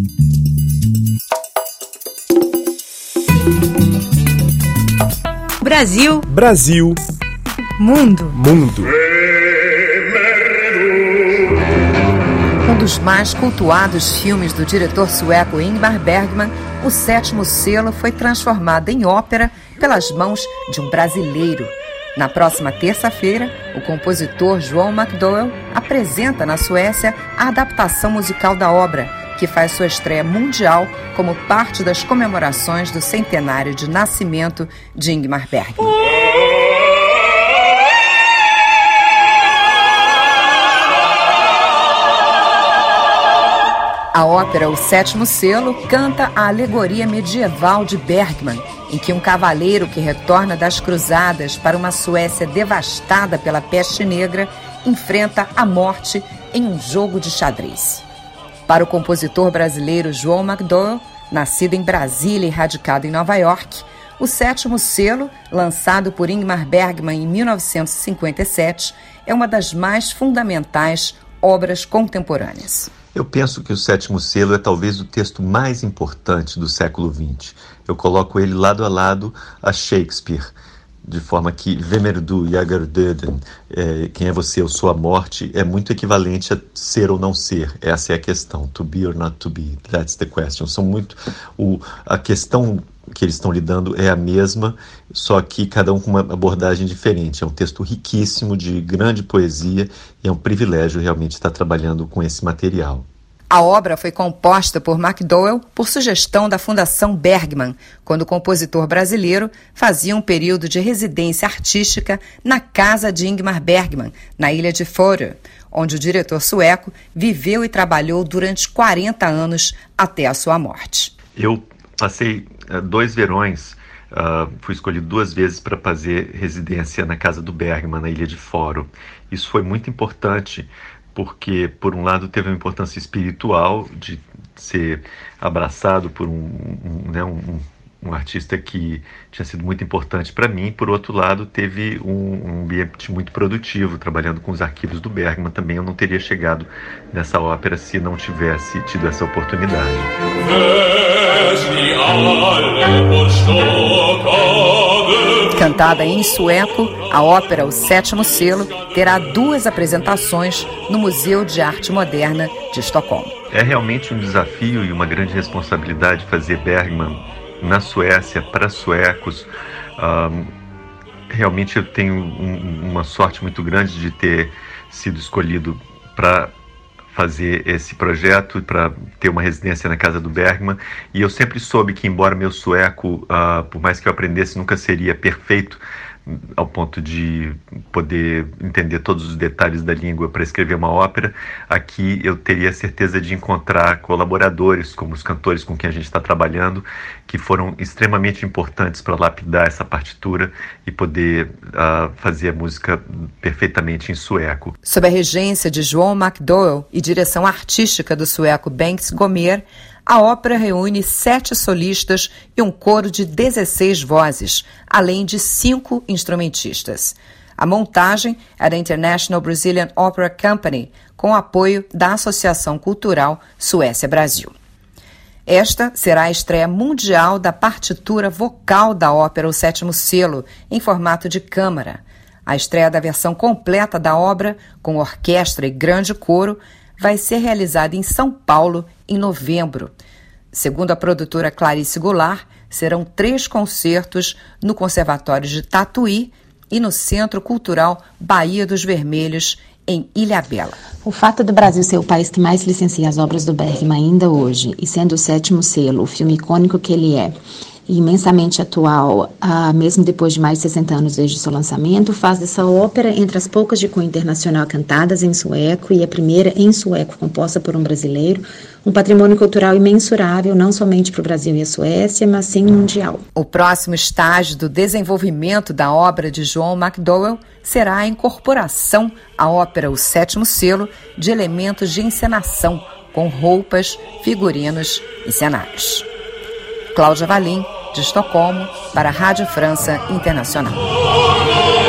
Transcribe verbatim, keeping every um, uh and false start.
Brasil. Brasil. Mundo. Mundo. Um dos mais cultuados filmes do diretor sueco Ingmar Bergman, O Sétimo Selo foi transformado em ópera pelas mãos de um brasileiro. Na próxima terça-feira, o compositor João McDowell apresenta na Suécia a adaptação musical da obra, que faz sua estreia mundial como parte das comemorações do centenário de nascimento de Ingmar Bergman. A ópera O Sétimo Selo canta a alegoria medieval de Bergman, em que um cavaleiro que retorna das cruzadas para uma Suécia devastada pela peste negra enfrenta a morte em um jogo de xadrez. Para o compositor brasileiro João McDowell, nascido em Brasília e radicado em Nova York, O Sétimo Selo, lançado por Ingmar Bergman em mil novecentos e cinquenta e sete, é uma das mais fundamentais obras contemporâneas. Eu penso que O Sétimo Selo é talvez o texto mais importante do século vinte. Eu coloco ele lado a lado a Shakespeare, de forma que Vem er du, jag är döden, é, quem é você, eu sou a morte, é muito equivalente a ser ou não ser. Essa é a questão, to be or not to be, that's the question. São muito, o, a questão que eles estão lidando é a mesma, só que cada um com uma abordagem diferente. É um texto riquíssimo, de grande poesia, e é um privilégio realmente estar trabalhando com esse material. A obra foi composta por McDowell por sugestão da Fundação Bergman, quando o compositor brasileiro fazia um período de residência artística na casa de Ingmar Bergman, na ilha de Fårö, onde o diretor sueco viveu e trabalhou durante quarenta anos até a sua morte. Eu passei uh, dois verões, uh, fui escolhido duas vezes para fazer residência na casa do Bergman, na ilha de Fårö. Isso foi muito importante, porque, por um lado, teve uma importância espiritual de ser abraçado por um, um, né, um, um artista que tinha sido muito importante para mim. Por outro lado, teve um, um ambiente muito produtivo, trabalhando com os arquivos do Bergman. Também eu não teria chegado nessa ópera se não tivesse tido essa oportunidade. Cantada em sueco, a ópera O Sétimo Selo terá duas apresentações no Museu de Arte Moderna de Estocolmo. É realmente um desafio e uma grande responsabilidade fazer Bergman na Suécia, para suecos. Um, realmente eu tenho um, uma sorte muito grande de ter sido escolhido para fazer esse projeto, para ter uma residência na casa do Bergman, e eu sempre soube que, embora meu sueco, uh, por mais que eu aprendesse, nunca seria perfeito ao ponto de poder entender todos os detalhes da língua para escrever uma ópera. Aqui eu teria certeza de encontrar colaboradores, como os cantores com quem a gente está trabalhando, que foram extremamente importantes para lapidar essa partitura e poder uh, fazer a música perfeitamente em sueco. Sob a regência de João McDowell e direção artística do sueco Bengt Gomér, a ópera reúne sete solistas e um coro de dezesseis vozes, além de cinco instrumentistas. A montagem é da International Brazilian Opera Company, com apoio da Associação Cultural Suécia-Brasil. Esta será a estreia mundial da partitura vocal da ópera O Sétimo Selo, em formato de câmara. A estreia da versão completa da obra, com orquestra e grande coro, vai ser realizada em São Paulo em novembro. Segundo a produtora Clarice Goulart, serão três concertos no Conservatório de Tatuí e no Centro Cultural Bahia dos Vermelhos, em Ilhabela. O fato do Brasil ser o país que mais licencia as obras do Bergman ainda hoje, e sendo O Sétimo Selo o filme icônico que ele é, e imensamente atual, ah, mesmo depois de mais de sessenta anos desde seu lançamento, faz dessa ópera entre as poucas de cunho internacional cantadas em sueco e a primeira em sueco composta por um brasileiro, um patrimônio cultural imensurável, não somente para o Brasil e a Suécia, mas sim mundial. O próximo estágio do desenvolvimento da obra de João McDowell será a incorporação à ópera O Sétimo Selo de elementos de encenação, com roupas, figurinos e cenários. Cláudia Valim, de Estocolmo, para a Rádio França Internacional.